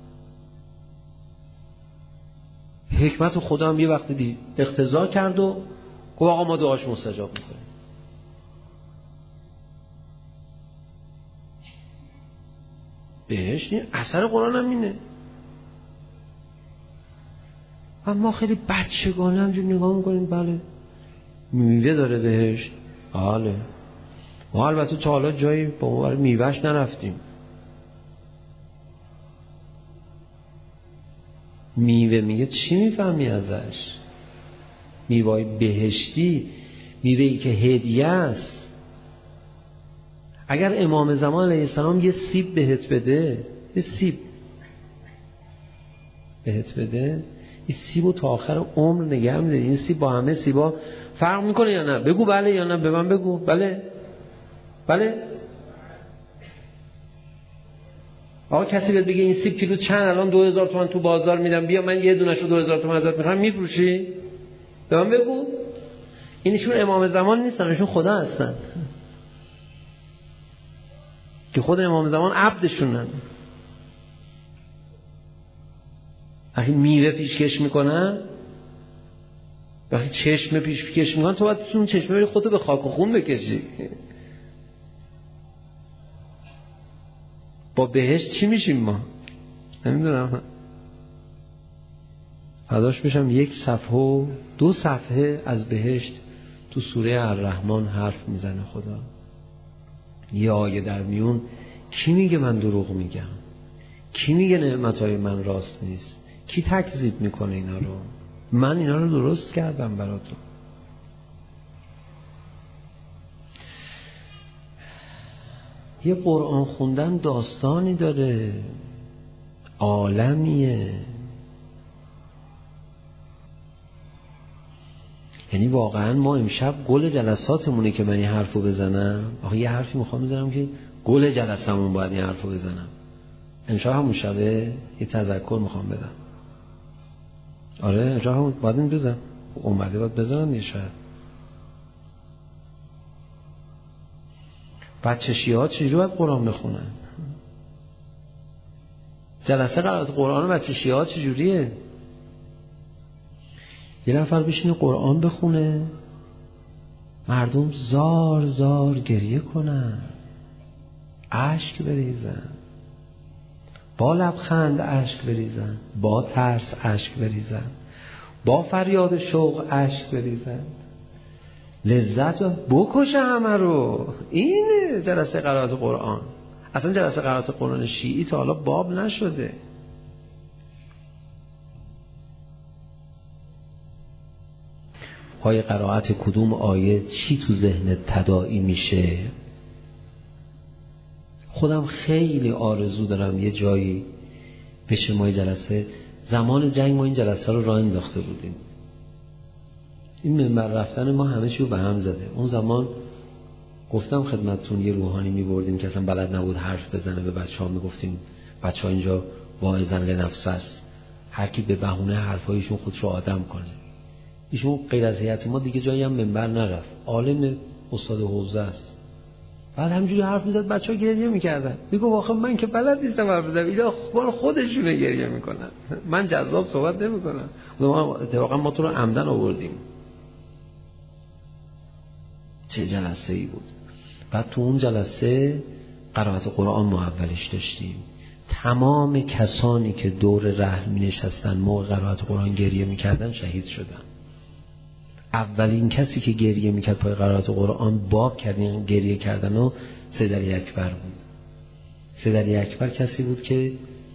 حکمت خدا هم یه وقت دی اقتضا کرد و گفت آقا ما دعاش مستجاب میکنیم. بهشت اثر قرآن هم اینه. و ما خیلی بچگانه همجور نگاه میکنیم. بله میوه داره بهشت، بله. ما البته تا حالا جایی با ما برای میوهش نرفتیم. میوه میگه چی میفهمی ازش؟ میوه بهشتی، میوهی که هدیه است. اگر امام زمان علیه السلام یه سیب بهت بده، یه سیب بهت بده، این سیبو تا آخر عمر نگه می‌داری. این سیب با همه سیبا فرق میکنه یا نه؟ بگو بله یا نه، به من بگو. بله بله. آقا کسی بهت بگه این سیب کیلو چند، الان دو هزار تومان تو بازار میدم، بیا من یه دونه‌شو دو هزار تومان ازت میخوام، میفروشی؟ به من بگو. اینشون امام زمان نیستن، ایشون خدا هستن که خود امام زمان عبدشونن. وقتی میوه پیشکش میکنن، وقتی چشم پیشکش میکنن، تو باید اون چشمه بری خودتو به خاک و خون بکشی. با بهشت چی میشیم ما؟ نمیدونم. فداش بشم یک صفحه و دو صفحه از بهشت تو سوره الرحمن حرف میزنه خدا. یه آیه در میون کی میگه من دروغ میگم؟ کی میگه نعمتهای من راست نیست؟ کی تکذیب میکنه اینا رو؟ من اینا رو درست کردم براتون. یه قرآن خوندن داستانی داره، عالمیه. یعنی واقعا ما امشب گل جلساتمونه که من این حرفو بزنم. آخه یه حرفی میخوام بزنم که گل جلسمون باید این حرفو بزنم. امشب همون شبه یه تذکر میخوام بدم. آره امشب همون باید این بزنم، اومده باید بزنم یه شب. بچه شیعه چجوری باید قرآن بخونن؟ جلسه قرائت قرآن بچه شیعه چجوریه؟ یه نفر بشینه قرآن بخونه، مردم زار زار گریه کنن، اشک بریزن، با لبخند اشک بریزن، با ترس اشک بریزن، با فریاد شوق اشک بریزن، لذت بکشه همه رو. اینه جلسه قرائت قرآن. اصلا جلسه قرائت قرآن شیعی تا حالا باب نشده. پای قرائت کدوم آیه چی تو ذهنت تداعی میشه؟ خودم خیلی آرزو دارم یه جایی بشه ما جلسه، زمان جنگ ما این جلسه رو راه انداخته بودیم. این منبر رفتن ما همه چیو به هم زده. اون زمان گفتم خدمتتون یه روحانی میبردیم که اصلا بلد نبود حرف بزنه، به بچه ها میگفتیم بچه ها اینجا واعظن لنفس است، هر کی به بهونه حرفایشون خودش رو آدم کنه. ایشون غیر از هیئت ما دیگه جایی هم منبر نرفت، عالم استاد حوزه است، بعد همینجوری حرف میزد، بچه‌ها گریه میکردن. میگه واخه من که بلد نیستم حرف بزنم، اینا خود خودشونه گریه میکنن، من جذاب صحبت نمیکنم. ما اتفاقا ما تو رو عمدن آوردیم. چه جلسه ای بود. بعد تو اون جلسه قرائت قرآن ما اولش داشتیم. تمام کسانی که دور رحل می نشستن موقع قرائت قرآن گریه میکردن شهید شدن. اولین کسی که گریه میکرد پای قرائت قرآن باب کردن گریه کردن و سید علی اکبر بود. سید علی اکبر کسی بود که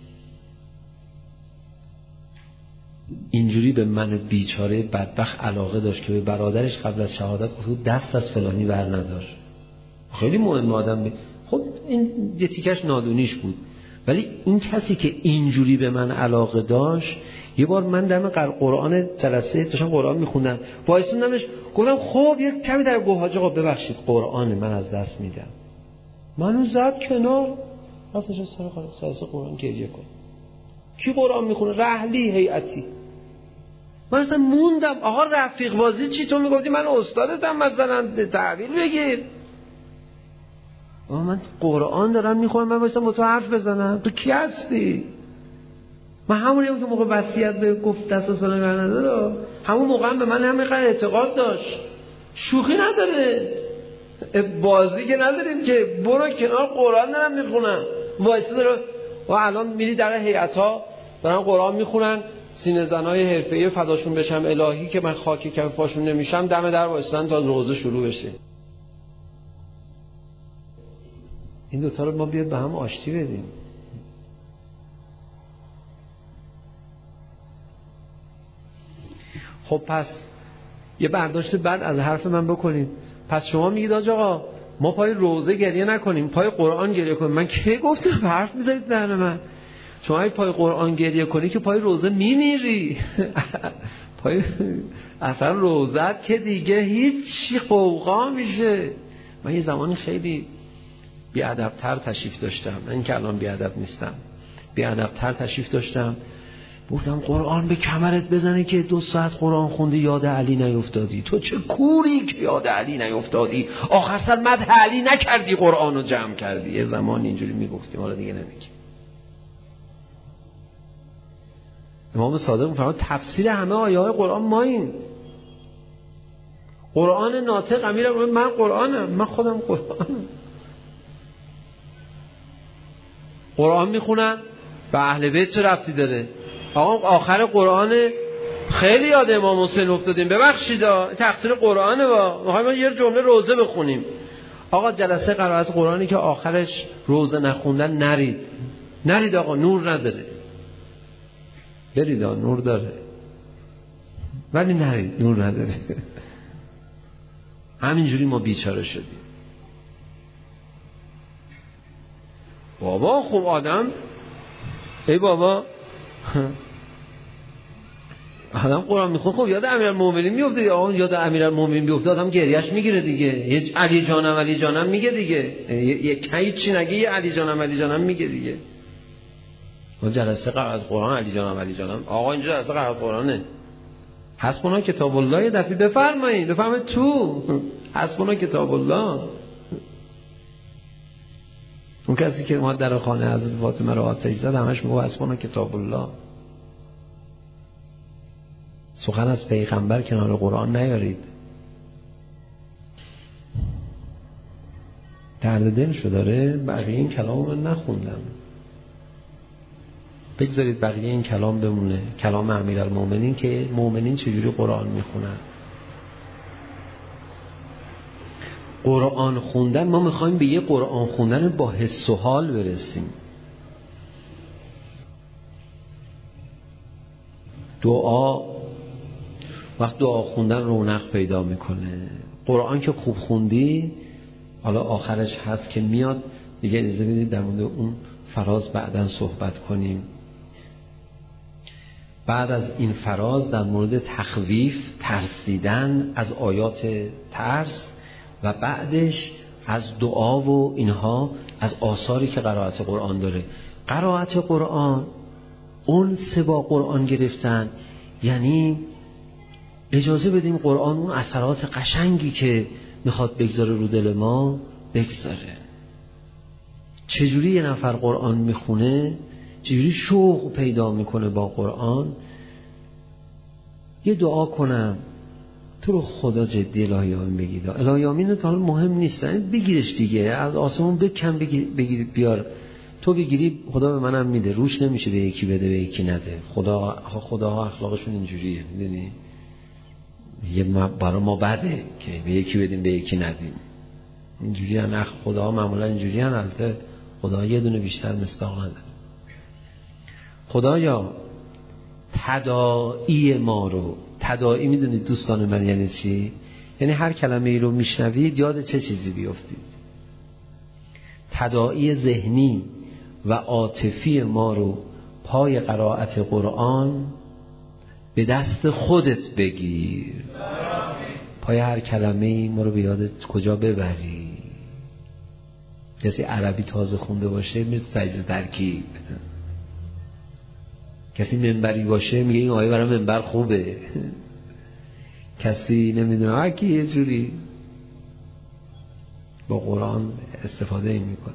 اینجوری به من بیچاره بدبخت علاقه داشت که به برادرش قبل از شهادت گفت دست از فلانی بر ندار. خیلی مهم آدم بی... خب این یه تیکش نادونیش بود، ولی این کسی که اینجوری به من علاقه داشت، یه بار من دم قرآن جلسه داشتم قرآن میخوندم، وایسوندمش گفتم خب یک کمی در گوه حاج آقا ببخشید قرآن من از دست میدم. منو زد کنار، رفت نشست سر جلسه قرآن گریه کن. کی قرآن میخونه؟ رحلی هیئتی. من اصلا موندم. آقا رفیق بازی چی؟ تو میگفتی من استادتم مثلا تحویل بگیر. من قرآن دارم میخونم، من واسه با تو حرف بزنم؟ تو کی هستی؟ من همونیم که موقع وصیت به گفت دست از فلان بر نداره، همون موقع هم به من همین قدر اعتقاد داشت. شوخی نداره، بازی که نداریم که برو کنار قرآن دارم میخونم وایسه داره. و الان میری در هیئت‌ها دارن قرآن میخونن، سینه زنای حرفه‌ای فداشون بشم الهی که من خاکی کف پاشون نمیشم، دم در وایسن تا روزه شروع بشه. این دوتا رو ما بیاد به هم آشتی بدیم. خب پس یه برداشت بعد از حرف من بکنید. پس شما میگید آقا ما پای روزه گریه نکنیم، پای قرآن گریه کنیم. من کی گفتم حرف میذارید دهن من؟ شما اگه پای قرآن گریه کنی که پای روزه میمیری. پای اصلا روزت که دیگه هیچی قوقا میشه. من یه زمانی خیلی بی‌ادب‌تر تشریف داشتم، نه اینکه الان بی‌ادب نیستم، بی‌ادب‌تر تشریف داشتم، گفتم قرآن به کمرت بزنه که دو ساعت قرآن خوندی یاد علی نیفتادی. تو چه کوری که یاد علی نیفتادی، آخر سر مدح علی نکردی قرآن رو جمع کردی. یه زمان اینجوری میگفتیم، حالا دیگه نمیگیم. امام صادق میفرماد تفسیر همه آیه های قرآن ما این قرآن ناطق. امیرالمومنین من قرآنم، من خودم قرآنم. قرآن میخونن به اهل بیت چه ربطی داره؟ آقا آخر قرآن خیلی یاد امام حسین افتادیم، ببخشید تقصیر قرآنه. با میخوایم یه جمله روزه بخونیم. آقا جلسه قرائت قرآنی که آخرش روزه نخوندن نرید، نرید آقا، نور نداره. برید آقا، نور داره ولی نرید، نور نداره. همینجوری ما بیچاره شدیم. بابا خوب آدم، ای بابا آدم قرآن میخون، خب یاد امیرالمومنین میفته. آقا یاد امیرالمومنین بیفته آدم گریهش میگیره دیگه. یه علی جانم علی جانم میگه دیگه، یه هیچی نگه یه علی جانم علی جانم میگه دیگه. ما جلسه قرائت قرآن علی جانم علی جانم. آقا اینجا جلسه قرائت قرآنه. حسبنا کتاب الله. یه دفعه بفرمایید بفرمایید تو حسبنا کتاب الله. اون کسی که ما در خانه حضرت فاطمه رو آتش زد همش میگه حسبنا کتاب الله. سخن از پیغمبر کنار قرآن نیارید. درد دلشو داره بقیه این کلام من نخوندم، بگذارید بقیه این کلام بمونه، کلام امیرالمومنین که مومنین چجوری قرآن میخونن. قرآن خوندن، ما میخوایم به یه قرآن خوندن با حس و حال برسیم. دعا، وقت دعا خوندن رونق پیدا میکنه. قرآن که خوب خوندی، حالا آخرش هست که میاد دیگه، اجازه بدید در مورد اون فراز بعداً صحبت کنیم. بعد از این فراز در مورد تخویف، ترسیدن از آیات ترس، و بعدش از دعا و اینها، از آثاری که قرائت قرآن داره. قرائت قرآن انس با قرآن گرفتن، یعنی اجازه بدیم قرآن اون اثرات قشنگی که میخواد بگذاره رو دل ما، بگذاره. چجوری یه نفر قرآن میخونه، چجوری شوق پیدا میکنه با قرآن. یه دعا کنم تو رو خدا جدی الهی آمین بگید. الهی آمین تا حالا مهم نیست، بگیرش دیگه، از آسمون بکن بگیر, بگیر بیار. تو بگیری خدا به منم میده، روش نمیشه به یکی بده به یکی نده. خدا خداها اخلاقشون اینجوریه، میدونی، یه برای ما بده که به یکی بدیم به یکی ندیم. اینجوری ان خداها معمولا اینجوری ان. البته خدا یه دونه بیشتر مصداق نداره. خدایا تداعی ما رو، تداعی میدونید دوستان من یعنی چی؟ یعنی هر کلمه ای رو میشنوید یاد چه چیزی بیافتید. تداعی ذهنی و عاطفی ما رو پای قرائت قرآن به دست خودت بگیر. پای هر کلمه ای ما رو به یادت کجا ببری. کسی عربی تازه خونده باشه میره تو تجزیه ترکیب، کسی منبری باشه میگه این آیه برای منبر خوبه، کسی نمیدونه هر کی یه جوری با قرآن استفاده میکنه.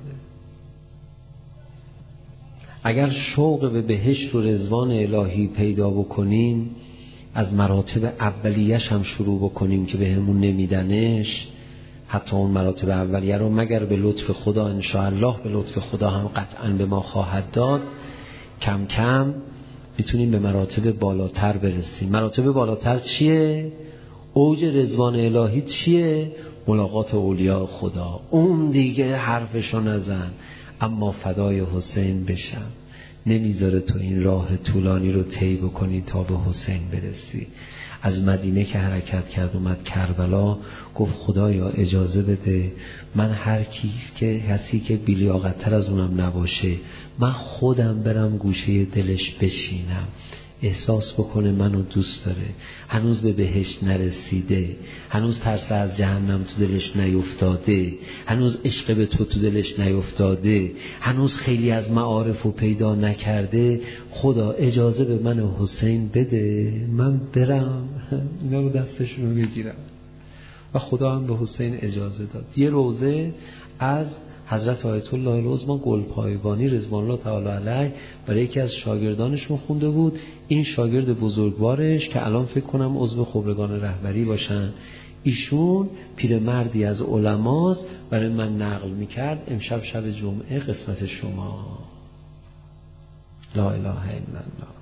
اگر شوق به بهشت و رضوان الهی پیدا بکنیم، از مراتب اولیه‌اش هم شروع بکنیم که بهمون نمیدنش، حتی اون مراتب اولیه رو مگر به لطف خدا انشاءالله به لطف خدا هم قطعا به ما خواهد داد، کم کم میتونیم به مراتب بالاتر برسیم. مراتب بالاتر چیه؟ اوج رضوان الهی چیه؟ ملاقات اولیاء خدا. اون دیگه حرفشو نزن، اما فدای حسین بشم. نمیذاره تو این راه طولانی رو طی بکنی تا به حسین برسی. از مدینه که حرکت کرد اومد کربلا، گفت خدایا اجازه بده من هر کیست که کسی که بی‌لیاقت‌تر از اونم نباشه، من خودم برم گوشه دلش بشینم، احساس بکنه منو دوست داره، هنوز به بهشت نرسیده، هنوز ترس از جهنم تو دلش نیفتاده، هنوز عشق به تو تو دلش نیفتاده، هنوز خیلی از معارفو پیدا نکرده. خدا اجازه به من حسین بده من برم اینا رو دستشون رو بگیرم. و خدا هم به حسین اجازه داد. یه روزه از حضرت آیت الله العظمی گلپایگانی رضوان الله تعالی علیه برای یکی از شاگردانشون خونده بود. این شاگرد بزرگوارش که الان فکر کنم عضو خبرگان رهبری باشن، ایشون پیرمردی از علماست، برای من نقل میکرد امشب شب جمعه قسمت شما. لا اله الا الله.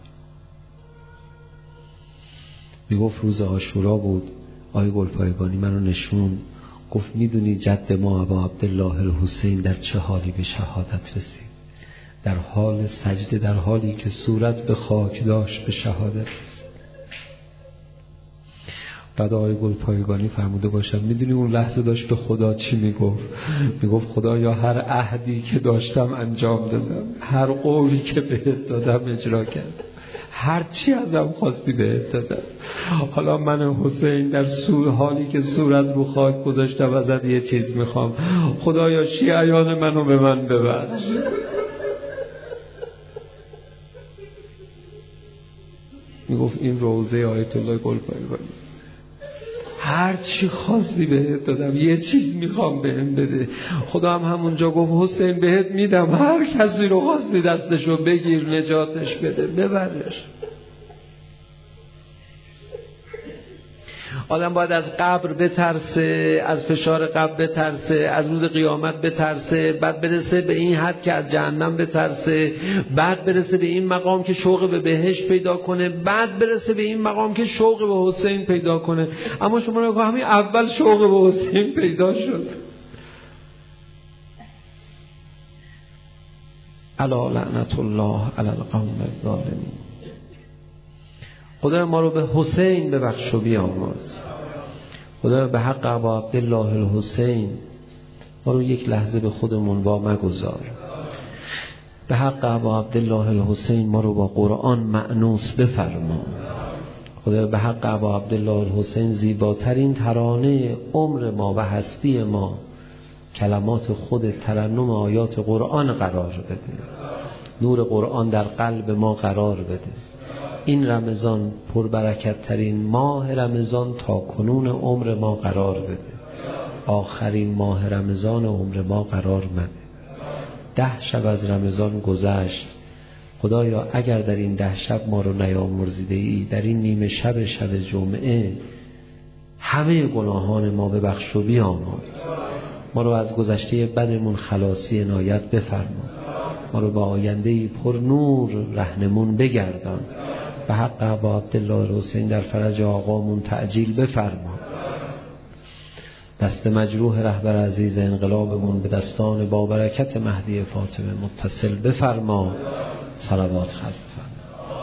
میگفت روز عاشورا بود، آقای گلپایگانی منو نشون، گفت میدونی جد ما ابا عبدالله الحسین در چه حالی به شهادت رسید؟ در حال سجده، در حالی که صورت به خاک داشت به شهادت رسید. بعد آقای گلپایگانی فرموده باشم میدونی اون لحظه داشت به خدا چی میگفت؟ میگفت خدایا هر عهدی که داشتم انجام دادم، هر قولی که بهت دادم اجرا کردم، هر چی ازم خواستی بهت دادم. حالا من حسین در سور حالی که صورت رو خاک گذاشتم ازت یه چیز میخوام، خدایا شیعیان منو به من ببخش. میگفت این روزه آیت الله گلپایگانی، هر چی خواستی بهت دادم، یه چیز میخوام بهم بده. خدا هم همونجا گفت حسین بهت میدم، هر کسی رو خواستی دستشو بگیر نجاتش بده ببرش. آدم باید از قبر بترسه، از فشار قبر بترسه، از روز قیامت بترسه، بعد برسه به این حد که از جهنم بترسه، بعد برسه به این مقام که شوق به بهشت پیدا کنه، بعد برسه به این مقام که شوق به حسین پیدا کنه. اما شما نگاه همین اول شوق به حسین پیدا شد. الا لعنت الله علی القوم الظالمین. خدا ما رو به حسین ببخش و بیامرز. خدا به حق ابا عبدالله الحسین ما رو یک لحظه به خودمون وا مگذار. به حق ابا عبدالله الحسین ما رو با قرآن مأنوس بفرما. خدا به حق ابا عبدالله الحسین زیباترین ترانه عمر ما و هستی ما کلمات خود ترنم آیات قرآن قرار بده. نور قرآن در قلب ما قرار بده. این رمضان پربرکت ترین ماه رمضان تا کنون عمر ما قرار بده. آخرین ماه رمضان عمر ما قرار مده. ده شب از رمضان گذشت. خدایا اگر در این ده شب ما رو نیامرزیده ای، در این نیمه شب شب جمعه همه گناهان ما ببخش و بیامرز. ما رو از گذشته بدمون خلاصی عنایت بفرما. ما رو به آینده‌ای پر نور رهنمون بگردان. به حق ابا عبدالله حسین در فرج آقامون تعجیل بفرما. دست مجروح رهبر عزیز انقلابمون به دستان با برکت مهدی فاطمه متصل بفرما. صلوات خلق فرما.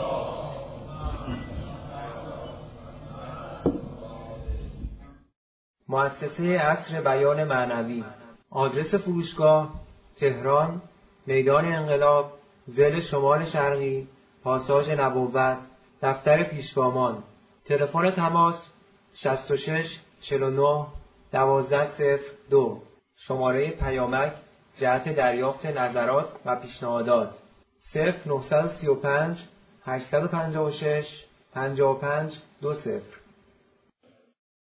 مؤسسه عصر بیان معنوی. آدرس فروشگاه: تهران، میدان انقلاب، ضلع شمال شرقی، پاساژ نبوت، دفتر پیشگامان. تلفن تماس: شصت و شش چهل و نه دوازده صفر دو. شماره پیامک جهت دریافت نظرات و پیشنهادات: صفر نه سه پنج هشت پنج شش پنج پنج دو صفر.